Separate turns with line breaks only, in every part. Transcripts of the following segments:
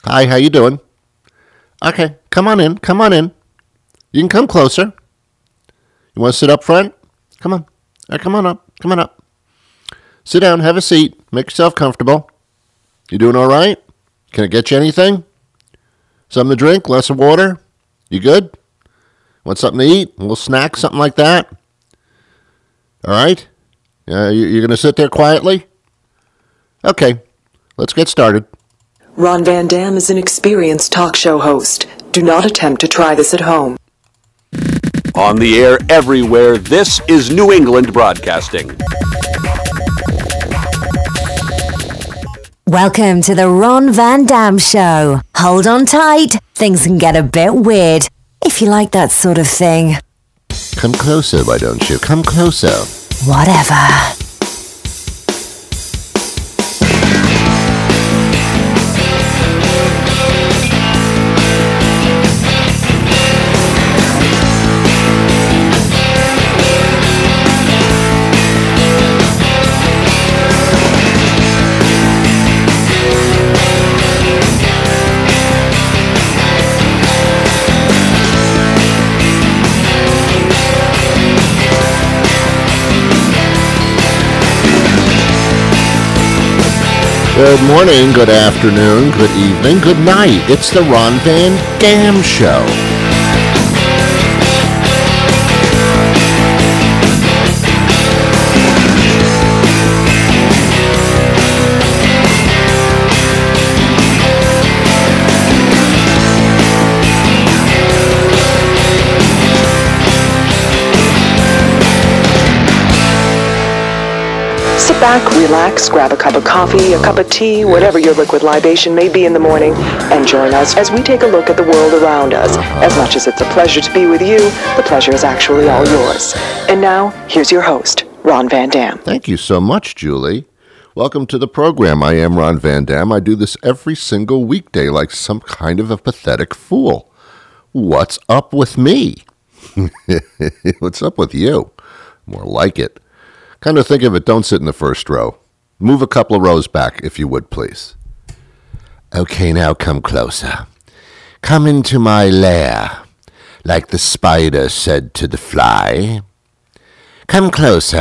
Hi, how you doing? Okay, come on in. Come on in. You can come closer. You want to sit up front? Come on. Come on up. Come on up. Sit down. Have a seat. Make yourself comfortable. You doing all right? Can I get you anything? Something to drink? Glass of water? You good? Want something to eat? A little snack? Something like that? All right? You're going to sit there quietly? Okay. Let's get started.
Ron Van Dam is an experienced talk show host. Do not attempt to try this at home.
On the air everywhere, this is New England Broadcasting.
Welcome to the Ron Van Dam Show. Hold on tight. Things can get a bit weird, if you like that sort of thing.
Come closer, why don't you? Come closer.
Whatever.
Good morning, good afternoon, good evening, good night. It's the Ron Van Dam Show.
Sit back, relax, grab a cup of coffee, a cup of tea, whatever your liquid libation may be in the morning, and join us as we take a look at the world around us. As much as it's a pleasure to be with you, the pleasure is actually all yours. And now, here's your host, Ron Van Dam.
Thank you so much, Julie. Welcome to the program. I am Ron Van Dam. I do this every single weekday like some kind of a pathetic fool. What's up with me? What's up with you? More like it. Kind of think of it, don't sit in the first row. Move a couple of rows back, if you would, please. Okay, now come closer. Come into my lair, like the spider said to the fly. Come closer.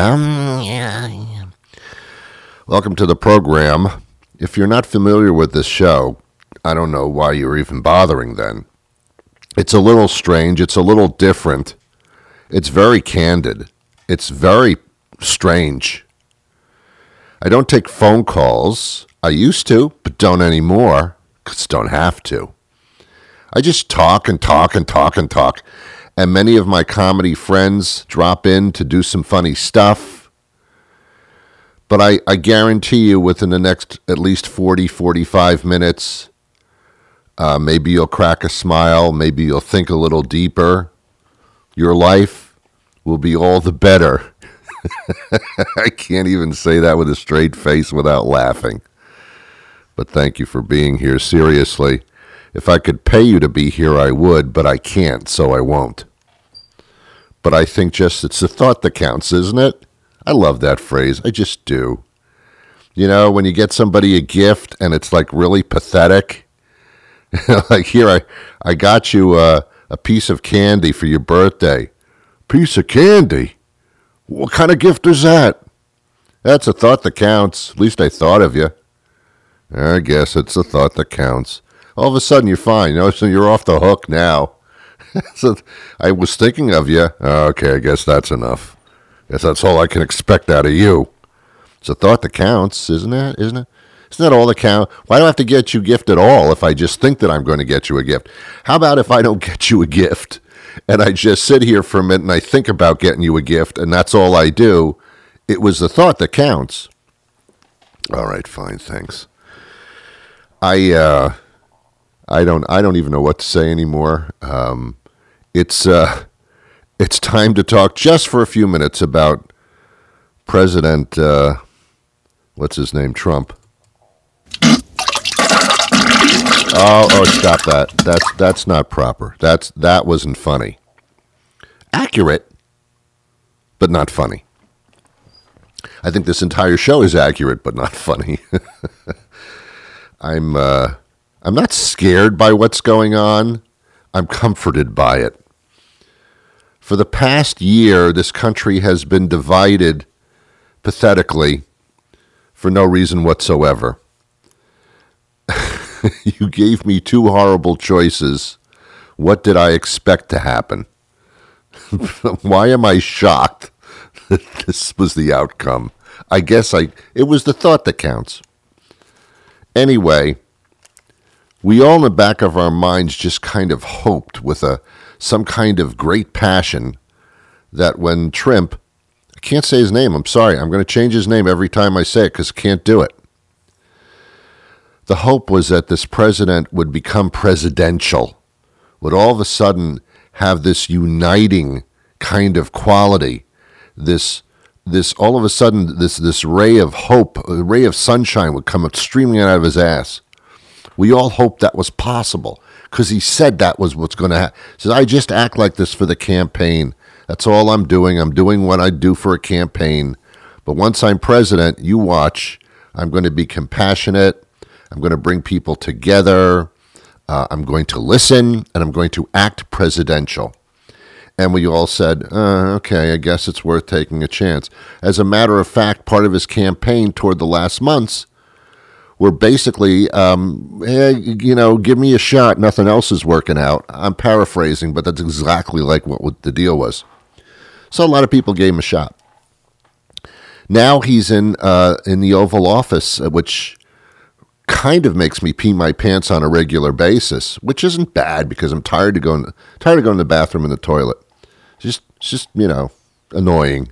Welcome to the program. If you're not familiar with this show, I don't know why you're even bothering then. It's a little strange. It's a little different. It's very candid. It's very strange. I don't take phone calls. I used to, but don't anymore, because don't have to. I just talk and talk and talk and talk. And many of my comedy friends drop in to do some funny stuff. But I guarantee you within the next at least 40, 45 minutes, maybe you'll crack a smile, maybe you'll think a little deeper. Your life will be all the better. I can't even say that with a straight face without laughing. But thank you for being here. Seriously, if I could pay you to be here, I would, but I can't, so I won't. But I think just it's the thought that counts, isn't it? I love that phrase. I just do. You know, when you get somebody a gift and it's like really pathetic, like here, I got you a piece of candy for your birthday. Piece of candy? What kind of gift is that? That's a thought that counts. At least I thought of you. I guess it's a thought that counts. All of a sudden you're fine. You know, so you're off the hook now. So I was thinking of you. Okay, I guess that's enough. Guess that's all I can expect out of you. It's a thought that counts, isn't it? Isn't it? Isn't that all that counts? Why do I have to get you a gift at all if I just think that I'm going to get you a gift? How about if I don't get you a gift? And I just sit here for a minute and I think about getting you a gift, and that's all I do. It was the thought that counts. All right, fine, thanks. I don't even know what to say anymore. It's time to talk just for a few minutes about President what's his name, Trump. Oh, stop that. That's not proper. That wasn't funny. Accurate, but not funny. I think this entire show is accurate, but not funny. I'm I'm not scared by what's going on. I'm comforted by it. For the past year, this country has been divided pathetically for no reason whatsoever. You gave me two horrible choices. What did I expect to happen? Why am I shocked that this was the outcome? I guess it was the thought that counts. Anyway, we all in the back of our minds just kind of hoped with some kind of great passion that when Trump, I can't say his name, I'm sorry, I'm going to change his name every time I say it because I can't do it. The hope was that this president would become presidential, would all of a sudden have this uniting kind of quality, this all of a sudden this ray of hope, a ray of sunshine would come up streaming out of his ass. We all hoped that was possible because he said that was what's going to happen. He said, I just act like this for the campaign. That's all I'm doing. I'm doing what I do for a campaign. But once I'm president, you watch. I'm going to be compassionate. I'm going to bring people together. I'm going to listen, and I'm going to act presidential. And we all said, okay, I guess it's worth taking a chance. As a matter of fact, part of his campaign toward the last months were basically, hey, give me a shot. Nothing else is working out. I'm paraphrasing, but that's exactly like what the deal was. So a lot of people gave him a shot. Now he's in the Oval Office, which kind of makes me pee my pants on a regular basis, which isn't bad because I'm tired of going to the bathroom and the toilet. It's just annoying.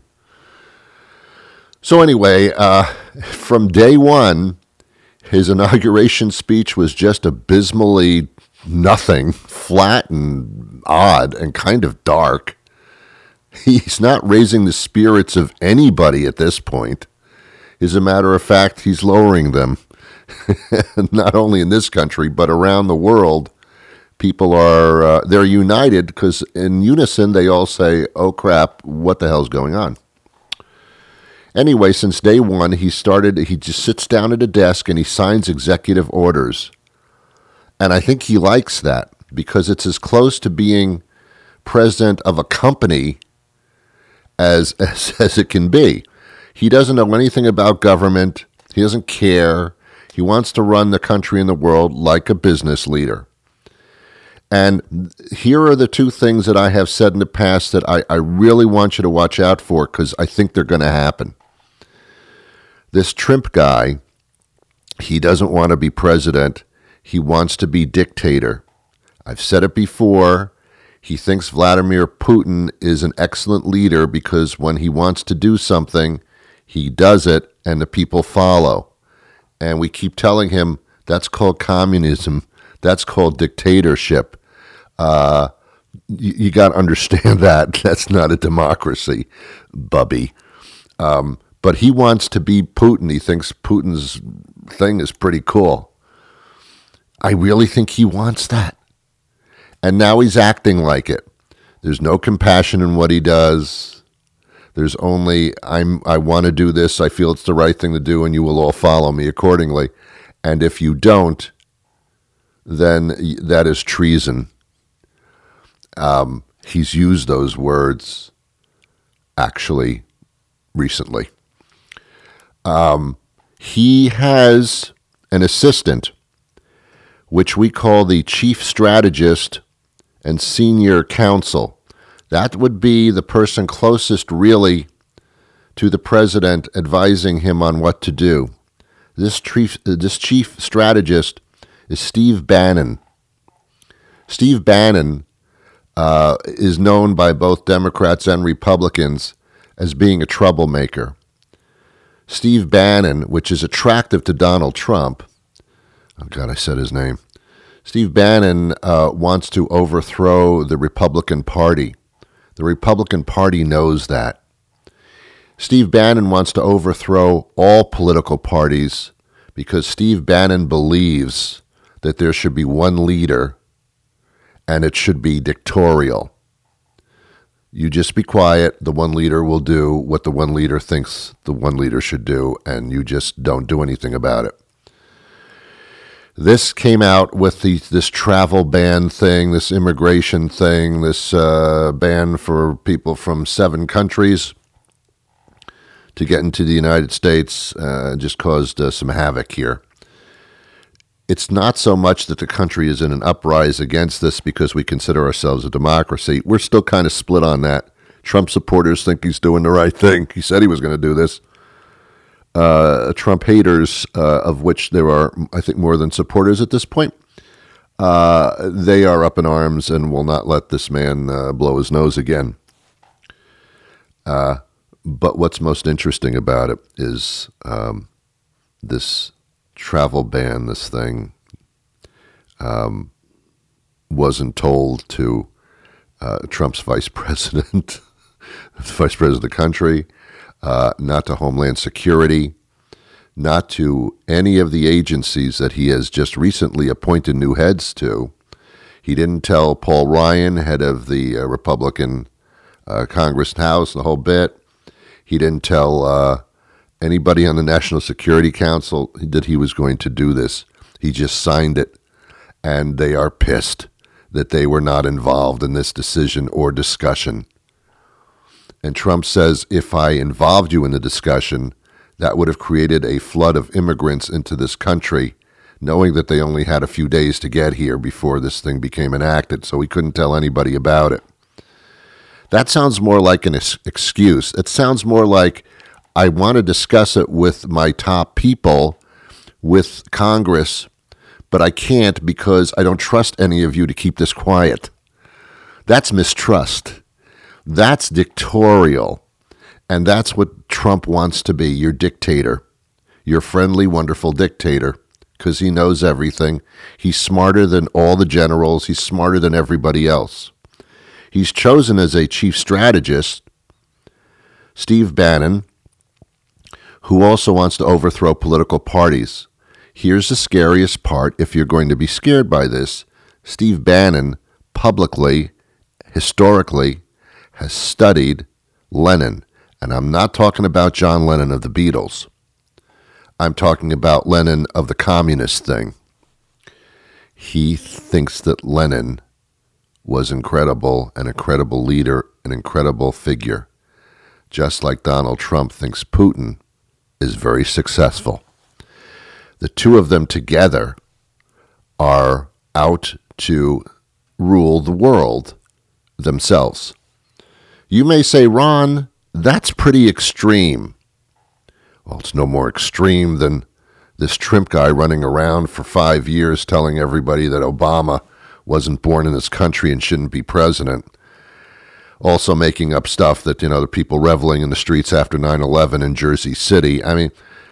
So anyway, from day one, his inauguration speech was just abysmally nothing, flat and odd and kind of dark. He's not raising the spirits of anybody at this point. As a matter of fact, he's lowering them. Not only in this country, but around the world. People are, they're united because in unison they all say, oh crap, what the hell's going on? Anyway, since day one, he just sits down at a desk and he signs executive orders. And I think he likes that because it's as close to being president of a company as it can be. He doesn't know anything about government. He doesn't care. He wants to run the country and the world like a business leader. And here are the two things that I have said in the past that I really want you to watch out for because I think they're going to happen. This Trump guy, he doesn't want to be president. He wants to be dictator. I've said it before. He thinks Vladimir Putin is an excellent leader because when he wants to do something, he does it and the people follow. And we keep telling him that's called communism. That's called dictatorship. You got to understand that. That's not a democracy, bubby. But he wants to be Putin. He thinks Putin's thing is pretty cool. I really think he wants that. And now he's acting like it. There's no compassion in what he does. There's only, I want to do this. I feel it's the right thing to do, and you will all follow me accordingly. And if you don't, then that is treason. He's used those words actually recently. He has an assistant, which we call the chief strategist and senior counsel. That would be the person closest really to the president advising him on what to do. This chief strategist is Steve Bannon. Steve Bannon is known by both Democrats and Republicans as being a troublemaker. Steve Bannon, which is attractive to Donald Trump, oh God, I said his name. Steve Bannon wants to overthrow the Republican Party. The Republican Party knows that. Steve Bannon wants to overthrow all political parties because Steve Bannon believes that there should be one leader and it should be dictatorial. You just be quiet. The one leader will do what the one leader thinks the one leader should do, and you just don't do anything about it. This came out with this travel ban thing, this immigration thing, this ban for people from 7 countries to get into the United States. Just caused some havoc here. It's not so much that the country is in an uprise against this because we consider ourselves a democracy. We're still kind of split on that. Trump supporters think he's doing the right thing. He said he was going to do this. Trump haters, of which there are, I think, more than supporters at this point, they are up in arms and will not let this man blow his nose again. But what's most interesting about it is this travel ban, this thing, wasn't told to Trump's vice president, the vice president of the country, not to Homeland Security, not to any of the agencies that he has just recently appointed new heads to. He didn't tell Paul Ryan, head of the Republican Congress and House, the whole bit. He didn't tell anybody on the National Security Council that he was going to do this. He just signed it, and they are pissed that they were not involved in this decision or discussion. And Trump says, if I involved you in the discussion, that would have created a flood of immigrants into this country, knowing that they only had a few days to get here before this thing became enacted, so he couldn't tell anybody about it. That sounds more like an excuse. It sounds more like, I want to discuss it with my top people, with Congress, but I can't because I don't trust any of you to keep this quiet. That's mistrust. That's dictatorial, and that's what Trump wants to be, your dictator, your friendly, wonderful dictator, because he knows everything. He's smarter than all the generals. He's smarter than everybody else. He's chosen as a chief strategist Steve Bannon, who also wants to overthrow political parties. Here's the scariest part. If you're going to be scared by this, Steve Bannon publicly, historically, has studied Lenin. And I'm not talking about John Lennon of the Beatles. I'm talking about Lenin of the communist thing. He thinks that Lenin was incredible, an incredible leader, an incredible figure. Just like Donald Trump thinks Putin is very successful. The two of them together are out to rule the world themselves. You may say, Ron, that's pretty extreme. Well, it's no more extreme than this Trump guy running around for 5 years telling everybody that Obama wasn't born in this country and shouldn't be president. Also making up stuff that, the people reveling in the streets after 9/11 in Jersey City. I mean,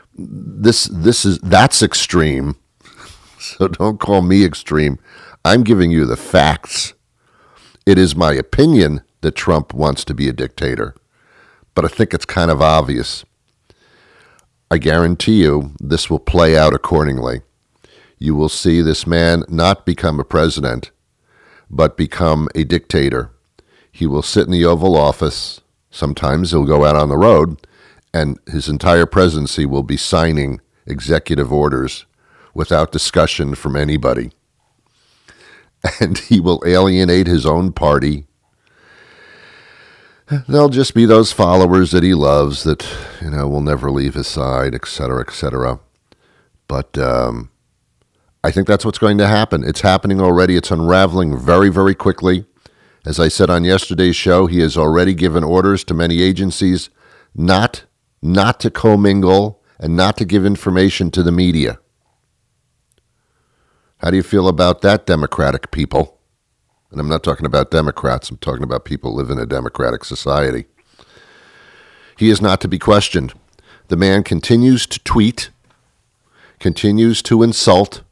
that's extreme. So don't call me extreme. I'm giving you the facts. It is my opinion that Trump wants to be a dictator, but I think it's kind of obvious. I guarantee you this will play out accordingly. You will see this man not become a president, but become a dictator. He will sit in the Oval Office. Sometimes he'll go out on the road, and his entire presidency will be signing executive orders without discussion from anybody. And he will alienate his own party. There'll just be those followers that he loves that, will never leave his side, et cetera, et cetera. But I think that's what's going to happen. It's happening already. It's unraveling very, very quickly. As I said on yesterday's show, he has already given orders to many agencies not to commingle and not to give information to the media. How do you feel about that, Democratic people? And I'm not talking about Democrats. I'm talking about people who live in a democratic society. He is not to be questioned. The man continues to tweet, continues to insult.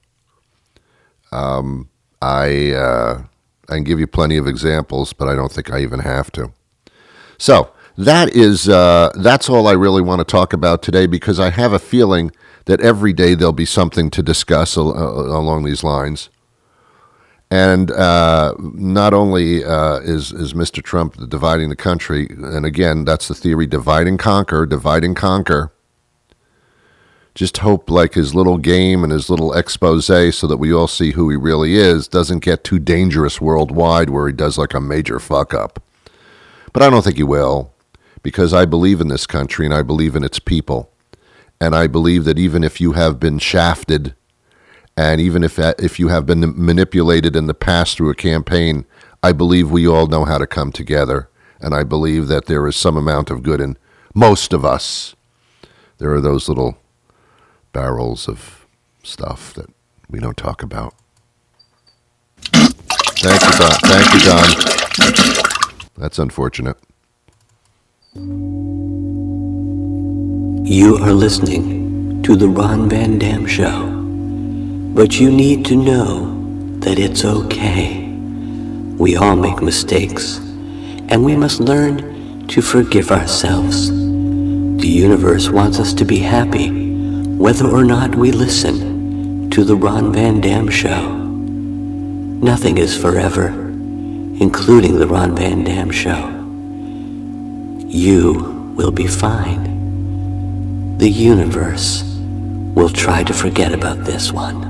I can give you plenty of examples, but I don't think I even have to. So that's all I really want to talk about today, because I have a feeling that every day there'll be something to discuss along these lines. And not only is Mr. Trump dividing the country, and again, that's the theory, divide and conquer. Just hope like his little game and his little expose so that we all see who he really is doesn't get too dangerous worldwide where he does like a major fuck up. But I don't think he will, because I believe in this country and I believe in its people. And I believe that even if you have been shafted and even if you have been manipulated in the past through a campaign, I believe we all know how to come together. And I believe that there is some amount of good in most of us. There are those little barrels of stuff that we don't talk about. Thank you, Don. Thank you, Don. That's unfortunate.
You are listening to The Ron Van Dam Show. But you need to know that it's okay. We all make mistakes, and we must learn to forgive ourselves. The universe wants us to be happy, whether or not we listen to The Ron Van Dam Show. Nothing is forever, including The Ron Van Dam Show. You will be fine. The universe will try to forget about this one.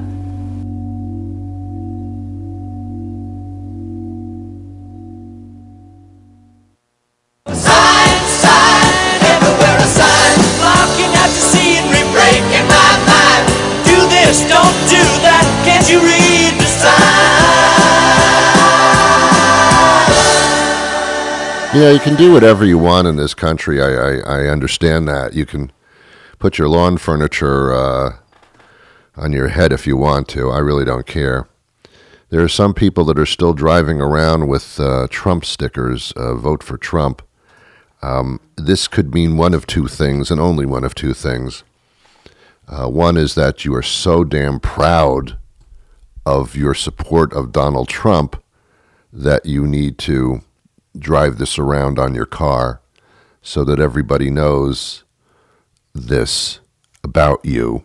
Yeah, you can do whatever you want in this country. I understand that. You can put your lawn furniture on your head if you want to. I really don't care. There are some people that are still driving around with Trump stickers, vote for Trump. This could mean one of two things, and only one of two things. One is that you are so damn proud of your support of Donald Trump that you need to drive this around on your car so that everybody knows this about you.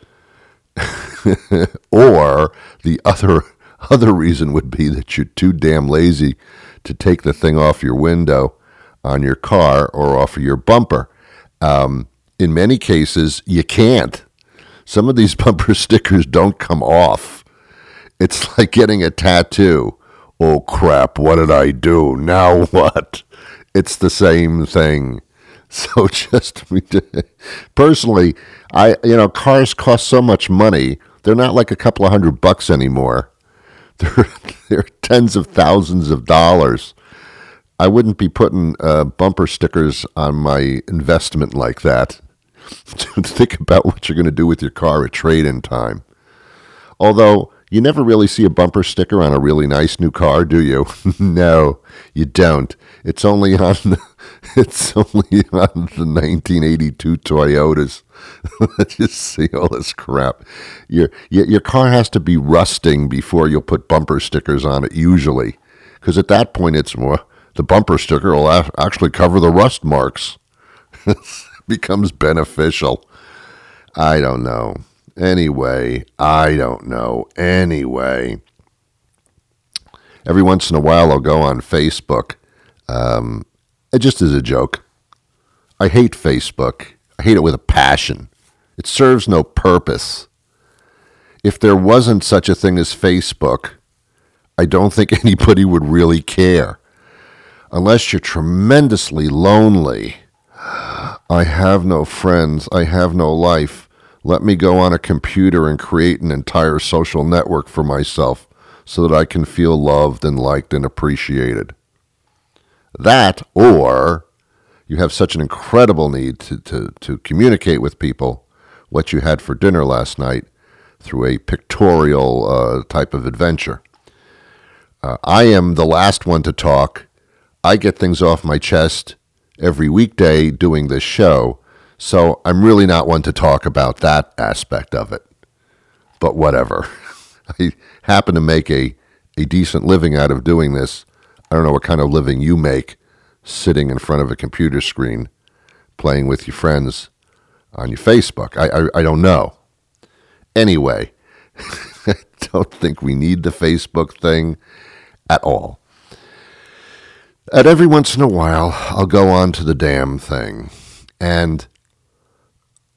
Or the other reason would be that you're too damn lazy to take the thing off your window on your car or off of your bumper. In many cases, you can't. Some of these bumper stickers don't come off. It's like getting a tattoo. Oh, crap, what did I do? Now what? It's the same thing. So just, personally, cars cost so much money. They're not like a couple of $100 anymore. They're tens of thousands of dollars. I wouldn't be putting bumper stickers on my investment like that. Think about what you're going to do with your car at trade-in time. Although, you never really see a bumper sticker on a really nice new car, do you? No, you don't. It's only on the 1982 Toyotas. Just see all this crap. Your car has to be rusting before you'll put bumper stickers on it, usually. Because at that point, it's more, the bumper sticker will actually cover the rust marks. It becomes beneficial. I don't know. Anyway, I don't know. Anyway, every once in a while I'll go on Facebook. It just is a joke. I hate Facebook. I hate it with a passion. It serves no purpose. If there wasn't such a thing as Facebook, I don't think anybody would really care. Unless you're tremendously lonely. I have no friends. I have no life. Let me go on a computer and create an entire social network for myself so that I can feel loved and liked and appreciated. That, or you have such an incredible need to communicate with people what you had for dinner last night through a pictorial type of adventure. I am the last one to talk. I get things off my chest every weekday doing this show. So I'm really not one to talk about that aspect of it. But whatever. I happen to make a decent living out of doing this. I don't know what kind of living you make sitting in front of a computer screen playing with your friends on your Facebook. I don't know. Anyway, I don't think we need the Facebook thing at all. And every once in a while, I'll go on to the damn thing. And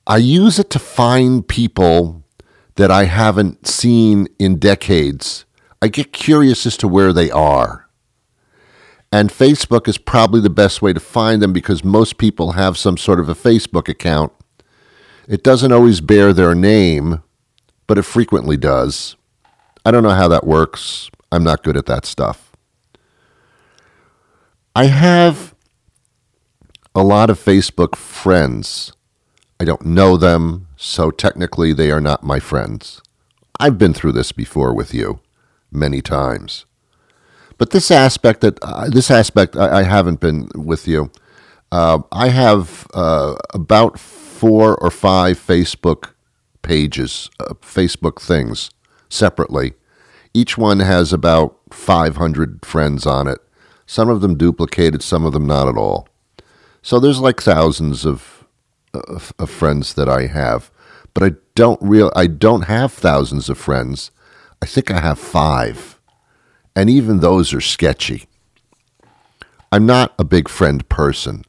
I use it to find people that I haven't seen in decades. I get curious as to where they are. And Facebook is probably the best way to find them because most people have some sort of a Facebook account. It doesn't always bear their name, but it frequently does. I don't know how that works. I'm not good at that stuff. I have a lot of Facebook friends. I don't know them, so technically they are not my friends. I've been through this before with you many times. But this aspect I haven't been with you. I have about 4 or 5 Facebook pages, Facebook things, separately. Each one has about 500 friends on it. Some of them duplicated, some of them not at all. So there's like thousands of friends that I have, but I don't have thousands of friends. I think I have 5, and even those are sketchy. I'm not a big friend person.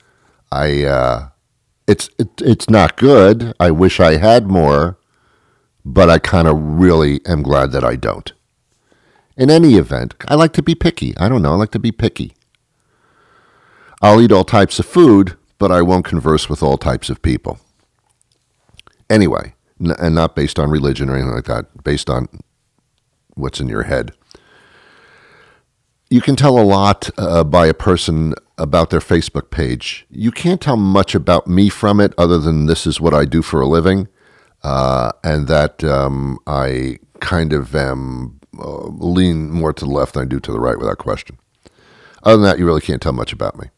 It's not good. I wish I had more, but I kind of really am glad that I don't. In any event, I like to be picky. I don't know. I like to be picky. I'll eat all types of food, but I won't converse with all types of people. Anyway, and not based on religion or anything like that, based on what's in your head. You can tell a lot by a person about their Facebook page. You can't tell much about me from it other than this is what I do for a living, and that I kind of am lean more to the left than I do to the right without question. Other than that, you really can't tell much about me.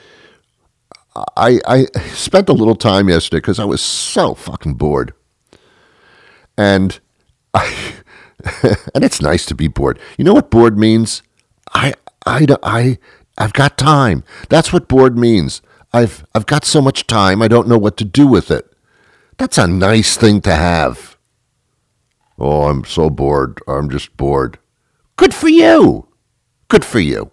I spent a little time yesterday because I was so fucking bored. And and it's nice to be bored. You know what bored means? I've got time. That's what bored means. I've got so much time, I don't know what to do with it. That's a nice thing to have. Oh, I'm so bored. I'm just bored. Good for you. Good for you.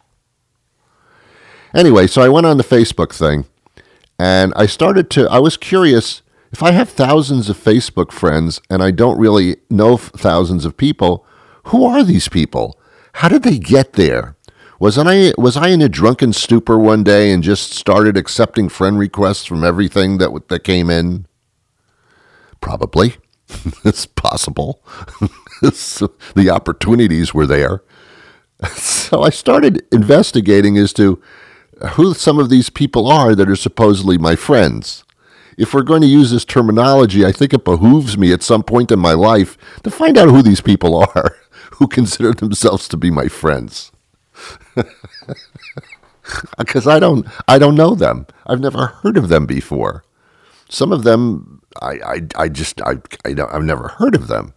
Anyway, so I went on the Facebook thing, and I was curious, if I have thousands of Facebook friends and I don't really know thousands of people, who are these people? How did they get there? Was I in a drunken stupor one day and just started accepting friend requests from everything that came in? Probably. It's possible. The opportunities were there. So I started investigating as to who some of these people are that are supposedly my friends. If we're going to use this terminology, I think it behooves me at some point in my life to find out who these people are who consider themselves to be my friends. Because I don't know them. I've never heard of them before. Some of them, I've never heard of them.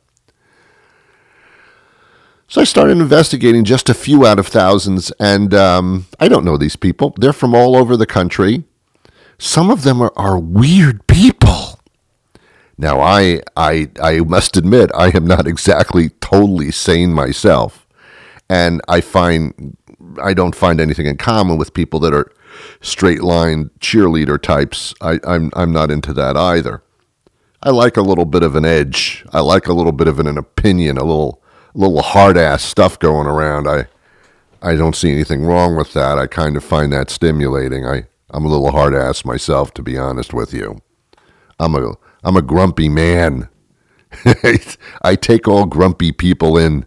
So I started investigating just a few out of thousands, and I don't know these people. They're from all over the country. Some of them are weird people. Now, I must admit, I am not exactly totally sane myself, and I don't find anything in common with people that are straight-line cheerleader types. I'm not into that either. I like a little bit of an edge. I like a little bit of an opinion, a little hard-ass stuff going around. I don't see anything wrong with that. I kind of find that stimulating. I'm a little hard-ass myself, to be honest with you. I'm a grumpy man. I take all grumpy people in.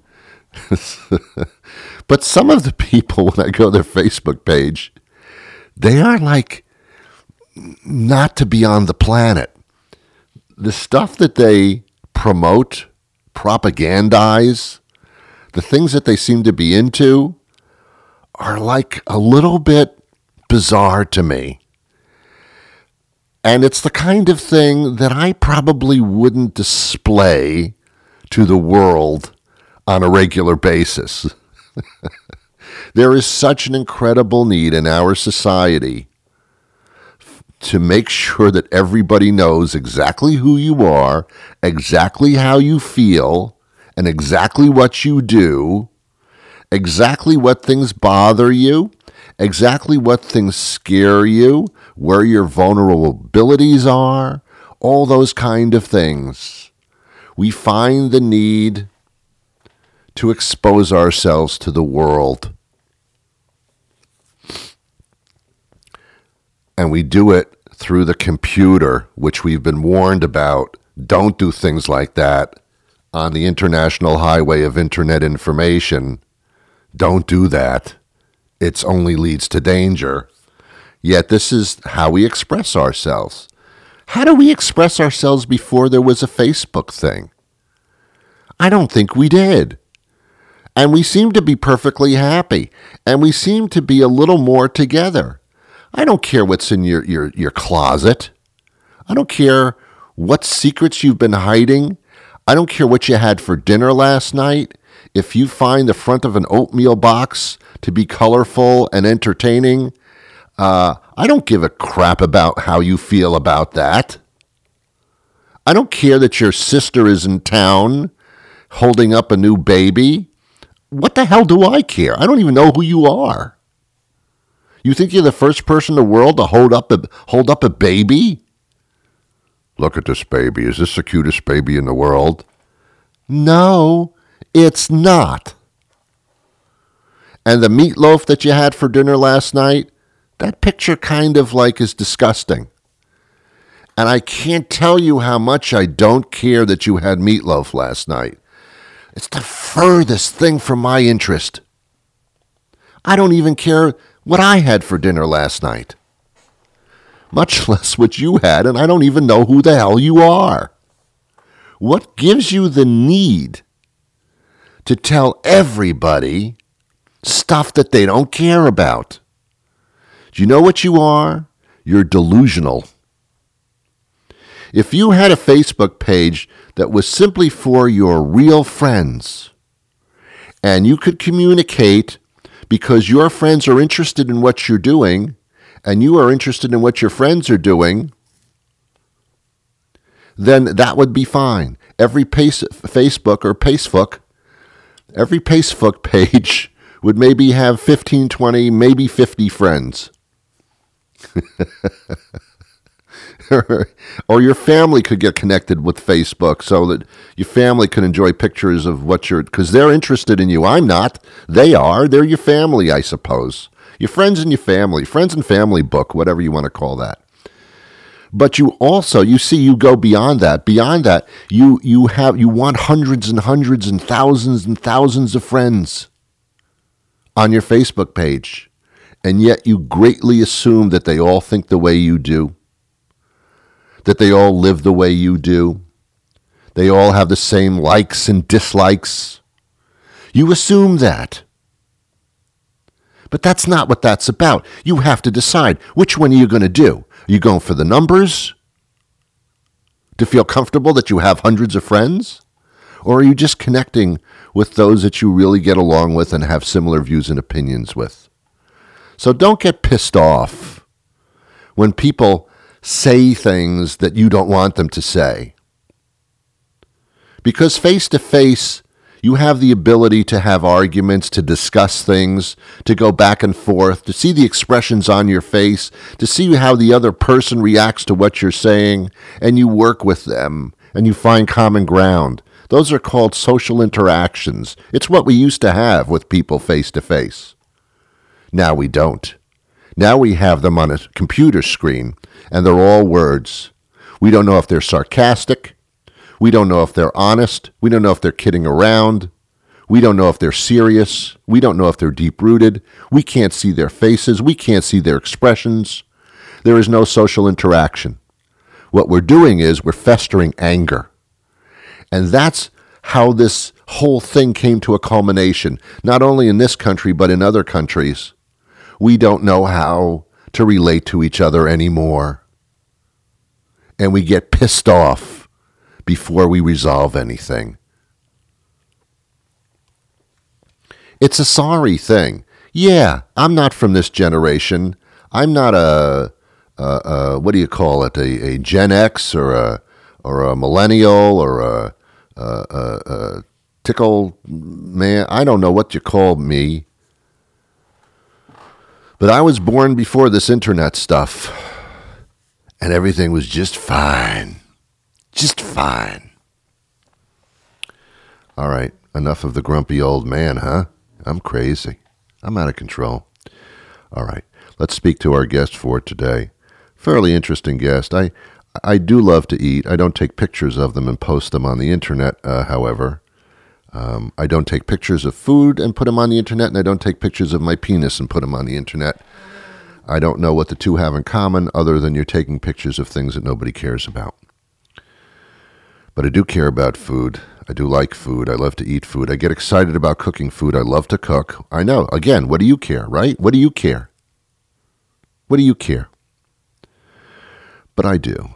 But some of the people, when I go to their Facebook page, they are like not to be on the planet. The stuff that they promote, propagandize, the things that they seem to be into are like a little bit bizarre to me. And it's the kind of thing that I probably wouldn't display to the world on a regular basis. There is such an incredible need in our society to make sure that everybody knows exactly who you are, exactly how you feel, and exactly what you do, exactly what things bother you, exactly what things scare you, where your vulnerabilities are, all those kind of things. We find the need to expose ourselves to the world. And we do it through the computer, which we've been warned about. Don't do things like that on the international highway of internet information. Don't do that. It only leads to danger. Yet this is how we express ourselves. How do we express ourselves before there was a Facebook thing? I don't think we did. And we seem to be perfectly happy. And we seem to be a little more together. I don't care what's in your closet. I don't care what secrets you've been hiding. I don't care what you had for dinner last night. If you find the front of an oatmeal box to be colorful and entertaining, I don't give a crap about how you feel about that. I don't care that your sister is in town holding up a new baby. What the hell do I care? I don't even know who you are. You think you're the first person in the world to hold up a baby? Look at this baby. Is this the cutest baby in the world? No, it's not. And the meatloaf that you had for dinner last night, that picture kind of like is disgusting. And I can't tell you how much I don't care that you had meatloaf last night. It's the furthest thing from my interest. I don't even care what I had for dinner last night. Much less what you had, and I don't even know who the hell you are. What gives you the need to tell everybody stuff that they don't care about? Do you know what you are? You're delusional. If you had a Facebook page that was simply for your real friends, and you could communicate because your friends are interested in what you're doing, and you are interested in what your friends are doing, then that would be fine. Every Facebook page would maybe have 15, 20, maybe 50 friends. Or your family could get connected with Facebook so that your family can enjoy pictures of what you're, because they're interested in you. I'm not. They are. They're your family, I suppose. Your friends and your family. Friends and family book, whatever you want to call that. But you also, you go beyond that. Beyond that, you want hundreds and hundreds and thousands of friends on your Facebook page. And yet you greatly assume that they all think the way you do. That they all live the way you do. They all have the same likes and dislikes. You assume that. But that's not what that's about. You have to decide, which one are you going to do? Are you going for the numbers? To feel comfortable that you have hundreds of friends? Or are you just connecting with those that you really get along with and have similar views and opinions with? So don't get pissed off when people say things that you don't want them to say. Because face-to-face, you have the ability to have arguments, to discuss things, to go back and forth, to see the expressions on your face, to see how the other person reacts to what you're saying, and you work with them, and you find common ground. Those are called social interactions. It's what we used to have with people face-to-face. Now we don't. Now we have them on a computer screen, and they're all words. We don't know if they're sarcastic. We don't know if they're honest. We don't know if they're kidding around. We don't know if they're serious. We don't know if they're deep-rooted. We can't see their faces. We can't see their expressions. There is no social interaction. What we're doing is we're festering anger. And that's how this whole thing came to a culmination, not only in this country, but in other countries. We don't know how to relate to each other anymore. And we get pissed off before we resolve anything. It's a sorry thing. Yeah, I'm not from this generation. I'm not a what do you call it? A Gen X or a millennial or a tickle man. I don't know what you call me. But I was born before this internet stuff, and everything was just fine. Just fine. All right, enough of the grumpy old man, huh? I'm crazy. I'm out of control. All right, let's speak to our guest for today. Fairly interesting guest. I do love to eat. I don't take pictures of them and post them on the internet, however. I don't take pictures of food and put them on the internet, and I don't take pictures of my penis and put them on the internet. I don't know what the two have in common other than you're taking pictures of things that nobody cares about. But I do care about food. I do like food. I love to eat food. I get excited about cooking food. I love to cook. I know. Again, what do you care, right? What do you care? What do you care? But I do.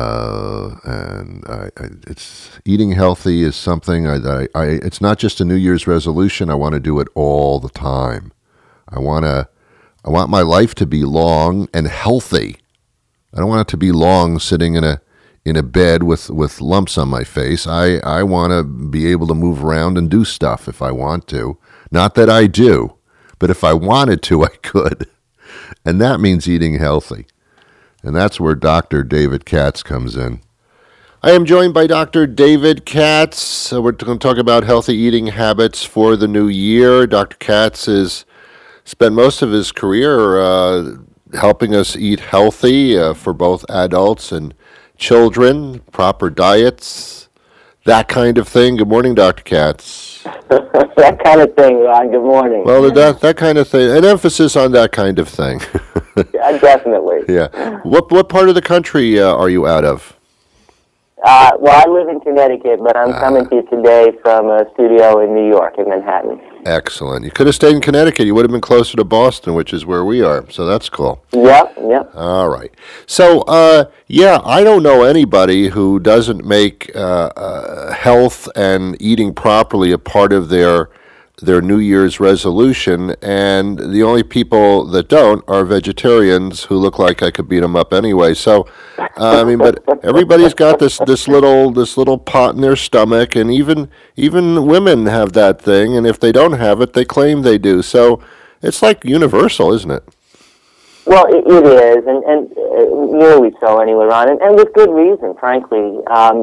It's eating healthy is something it's not just a New Year's resolution. I want to do it all the time. I want my life to be long and healthy. I don't want it to be long sitting in a bed with lumps on my face. I want to be able to move around and do stuff if I want to. Not that I do, but if I wanted to, I could. And that means eating healthy. And that's where Dr. David Katz comes in. I am joined by Dr. David Katz. We're going to talk about healthy eating habits for the new year. Dr. Katz has spent most of his career helping us eat healthy for both adults and children, proper diets, that kind of thing. Good morning, Dr. Katz.
That kind of thing, Ron. Good morning.
Well, that kind of thing. An emphasis on that kind of thing.
Yeah, definitely.
Yeah. What part of the country are you out of?
Well, I live in Connecticut, but I'm coming to you today from a studio in New York, in Manhattan.
Excellent. You could have stayed in Connecticut. You would have been closer to Boston, which is where we are. So that's cool.
Yep.
All right. So, I don't know anybody who doesn't make health and eating properly a part of their New Year's resolution, and the only people that don't are vegetarians who look like I could beat them up anyway. So, but everybody's got this little pot in their stomach, and even women have that thing, and if they don't have it, they claim they do. So, it's like universal, isn't it?
Well, it is, and nearly so anyway, Ron, and with good reason, frankly.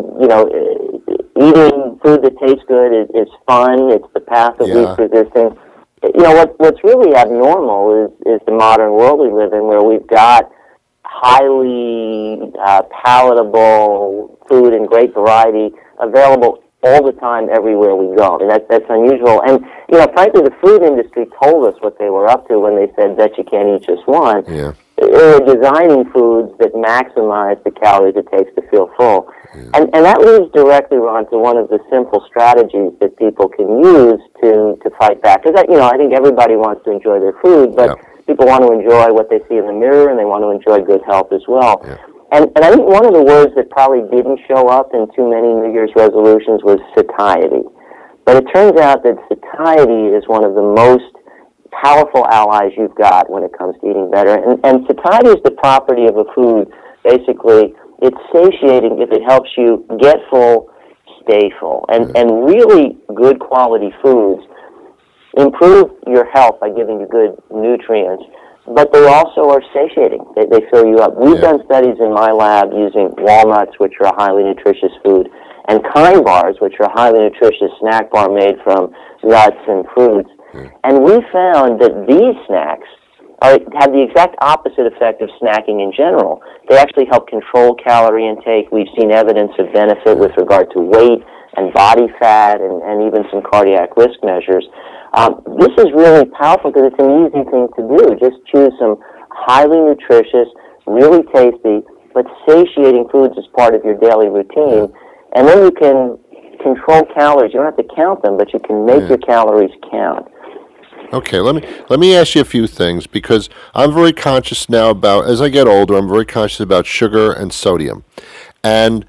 Eating food that tastes good is fun. It's the path of least resistance. What's really abnormal is the modern world we live in, where we've got highly palatable food in great variety available all the time, everywhere we go. And that's unusual. And, frankly, the food industry told us what they were up to when they said that you can't eat just one.
Yeah.
They were designing foods that maximize the calories it takes to feel full. Yeah. And that leads directly, Ron, to one of the simple strategies that people can use to fight back. Because, I think everybody wants to enjoy their food, but people want to enjoy what they see in the mirror, and they want to enjoy good health as well. Yeah. And I think one of the words that probably didn't show up in too many New Year's resolutions was satiety. But it turns out that satiety is one of the most powerful allies you've got when it comes to eating better. And satiety is the property of a food. Basically, it's satiating if it helps you get full, stay full. And really good quality foods improve your health by giving you good nutrients, but they also are satiating. They fill you up. We've done studies in my lab using walnuts, which are a highly nutritious food, and Kind bars, which are a highly nutritious snack bar made from nuts and fruits. And we found that these snacks have the exact opposite effect of snacking in general. They actually help control calorie intake. We've seen evidence of benefit with regard to weight and body fat and even some cardiac risk measures. This is really powerful because it's an easy thing to do. Just choose some highly nutritious, really tasty, but satiating foods as part of your daily routine. And then you can control calories. You don't have to count them, but you can make your calories count.
Okay, let me ask you a few things, because I'm very conscious now about, as I get older, I'm very conscious about sugar and sodium. And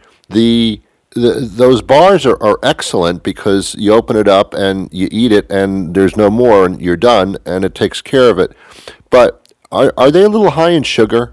those bars are excellent because you open it up and you eat it and there's no more and you're done and it takes care of it. But are they a little high in sugar?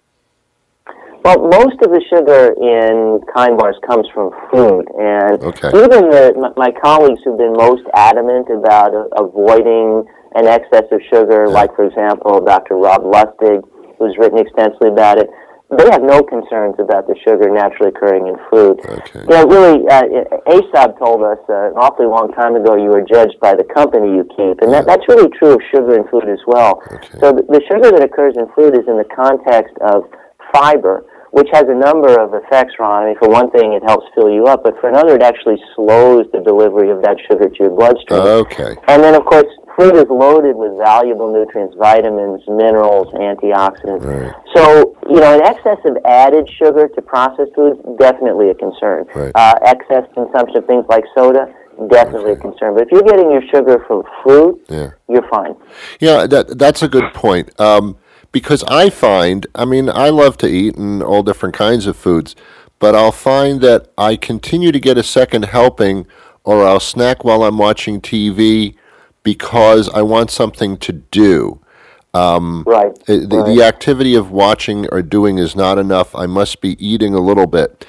Well, most of the sugar in Kind bars comes from food, and even my colleagues who've been most adamant about avoiding an excess of sugar, like, for example, Dr. Rob Lustig, who's written extensively about it, they have no concerns about the sugar naturally occurring in food.
Okay.
Really, Aesop told us an awfully long time ago, you are judged by the company you keep, and that's really true of sugar in food as well.
Okay.
So the sugar that occurs in food is in the context of fiber, which has a number of effects, Ron. I mean, for one thing, it helps fill you up, but for another, it actually slows the delivery of that sugar to your bloodstream.
Okay.
And then, of course, fruit is loaded with valuable nutrients, vitamins, minerals, antioxidants.
Right.
So, an excess of added sugar to processed foods, definitely a concern.
Right.
Excess consumption of things like soda, definitely a concern. But if you're getting your sugar from fruit, you're fine.
Yeah, that's a good point. Because I find, I love to eat and all different kinds of foods, but I'll find that I continue to get a second helping, or I'll snack while I'm watching TV because I want something to do.
Right.
The activity of watching or doing is not enough. I must be eating a little bit.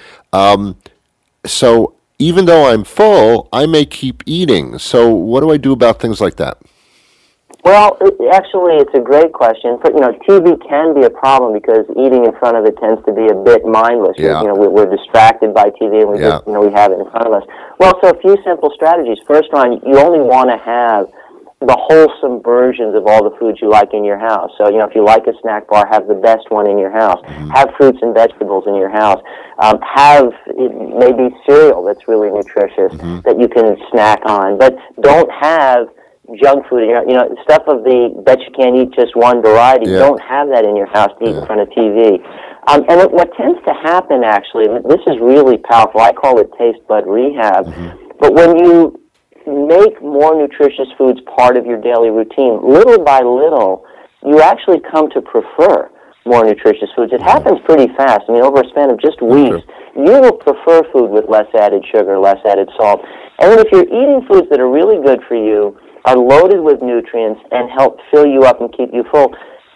So even though I'm full, I may keep eating. So what do I do about things like that?
Well, actually, it's a great question. But, TV can be a problem because eating in front of it tends to be a bit mindless.
Yeah.
We're distracted by TV and we just, we have it in front of us. Well, so a few simple strategies. First, Ron, you only want to have the wholesome versions of all the foods you like in your house. So, if you like a snack bar, have the best one in your house. Mm-hmm. Have fruits and vegetables in your house. Have maybe cereal that's really nutritious that you can snack on. But don't have junk food, stuff of the bet you can't eat just one variety.
Yeah.
Don't have that in your house to eat in front of TV. And what tends to happen, actually, and this is really powerful, I call it taste bud rehab, but when you make more nutritious foods part of your daily routine, little by little, you actually come to prefer more nutritious foods. It happens pretty fast. Over a span of just weeks, you will prefer food with less added sugar, less added salt. And then if you're eating foods that are really good for you, are loaded with nutrients, and help fill you up and keep you full,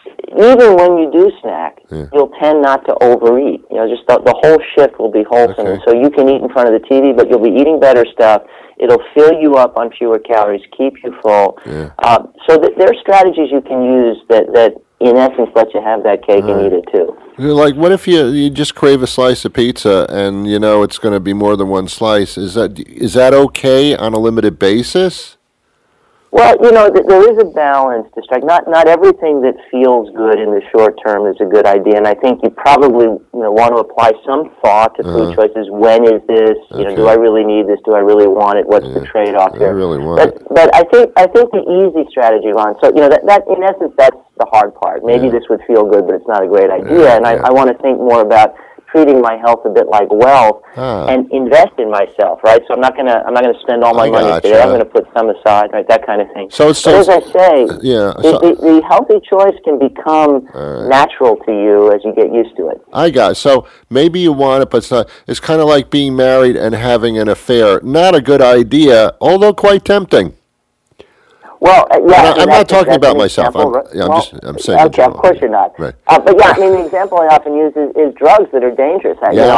even when you do snack, you'll tend not to overeat. Just the whole shift will be wholesome.
Okay.
So you can eat in front of the TV, but you'll be eating better stuff. It'll fill you up on fewer calories, keep you full.
Yeah.
So there are strategies you can use that in essence, let you have that cake and eat it too.
Like, what if you just crave a slice of pizza and it's going to be more than one slice? Is that okay on a limited basis?
Well, there is a balance to strike. Not everything that feels good in the short term is a good idea, and I think you probably want to apply some thought to food choices. When is this? Do I really need this? Do I really want it? What's the trade-off here?
I really want it.
But I think the easy strategy, Ron. So that in essence that's the hard part. Maybe this would feel good, but it's not a great idea. I want to think more about treating my health a bit like wealth and invest in myself, right? So I'm not gonna spend all my money today. I'm gonna put some aside, right? That kind of thing.
So
as I say, the healthy choice can become natural to you as you get used to it.
I got it. So maybe you want it, but it's not. It's kind of like being married and having an affair. Not a good idea, although quite tempting.
Well,
I'm not talking about myself. I'm saying.
Okay, of course you're not.
Right.
But the example I often use is drugs that are dangerous.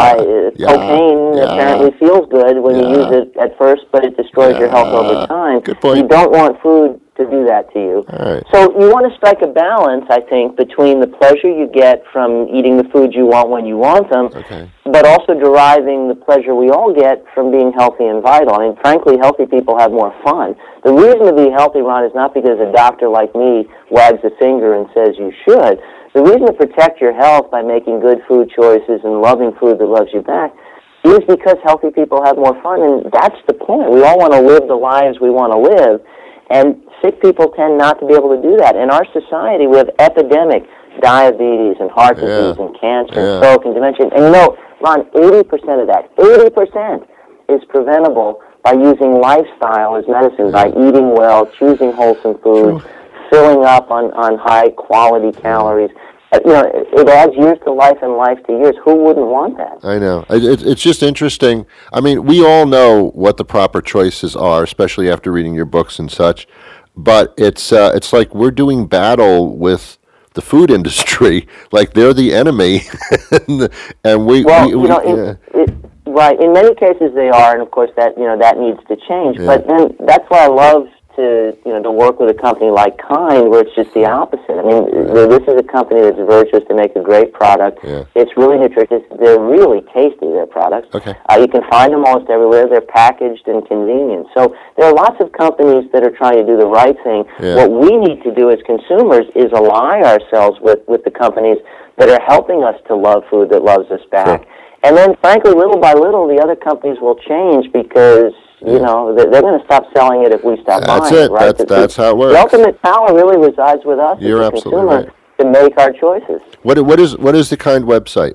Cocaine apparently feels good when you use it at first, but it destroys your health over time.
Good point.
You don't want food to do that to you.
All right.
So you want to strike a balance, I think, between the pleasure you get from eating the foods you want when you want them, but also deriving the pleasure we all get from being healthy and vital. Frankly, healthy people have more fun. The reason to be healthy, Ron, is not because a doctor like me wags a finger and says you should. The reason to protect your health by making good food choices and loving food that loves you back is because healthy people have more fun, and that's the point. We all want to live the lives we want to live, and sick people tend not to be able to do that. In our society, we have epidemic diabetes and heart disease and cancer and stroke and dementia. And Ron, 80% of that, 80% is preventable by using lifestyle as medicine, by eating well, choosing wholesome foods, filling up on high-quality calories. It adds years to life and life to years. Who wouldn't want that?
I know. It's just interesting. We all know what the proper choices are, especially after reading your books and such. But it's like we're doing battle with the food industry, like they're the enemy, and we.
Right. In many cases they are, and of course that needs to change. But then that's why I love to work with a company like Kind, where it's just the opposite. I mean, this is a company that's virtuous. They make a great product.
Yeah.
It's really nutritious. They're really tasty, their products.
Okay.
You can find them almost everywhere. They're packaged and convenient. So there are lots of companies that are trying to do the right thing.
Yeah.
What we need to do as consumers is ally ourselves with the companies that are helping us to love food that loves us back.
Sure.
And then, frankly, little by little, the other companies will change because, they're going to stop selling it if we stop
That's
buying
it.
right?
That's how it works.
The ultimate power really resides with us
You're
as the
absolutely
consumer
right.
to make our choices.
What is the Kind website?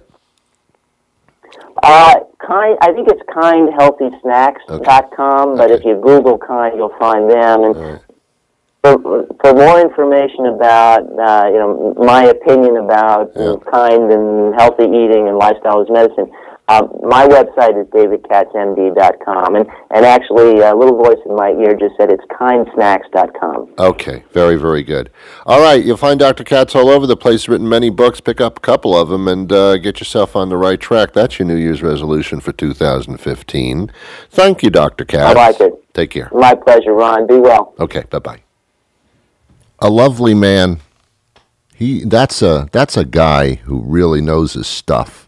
I think it's kindhealthysnacks.com, but
Okay.
if you Google Kind, you'll find them. And
All right.
for more information about, my opinion about Kind and healthy eating and lifestyle as medicine, my website is davidkatzmd.com. And actually, a little voice in my ear just said it's kindsnacks.com.
Okay, very, very good. All right, you'll find Dr. Katz all over the place, written many books. Pick up a couple of them and get yourself on the right track. That's your New Year's resolution for 2015. Thank you, Dr. Katz.
I like it.
Take care.
My pleasure, Ron. Be well.
Okay, bye-bye. A lovely man. That's a guy who really knows his stuff.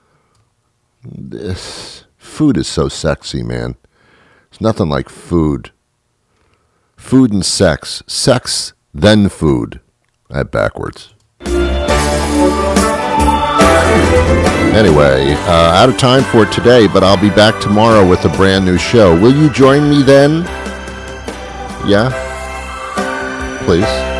This food is so sexy, man. It's nothing like food. Food and sex. Sex, then food. Backwards. Anyway, out of time for today, but I'll be back tomorrow with a brand new show. Will you join me then? Yeah? Please.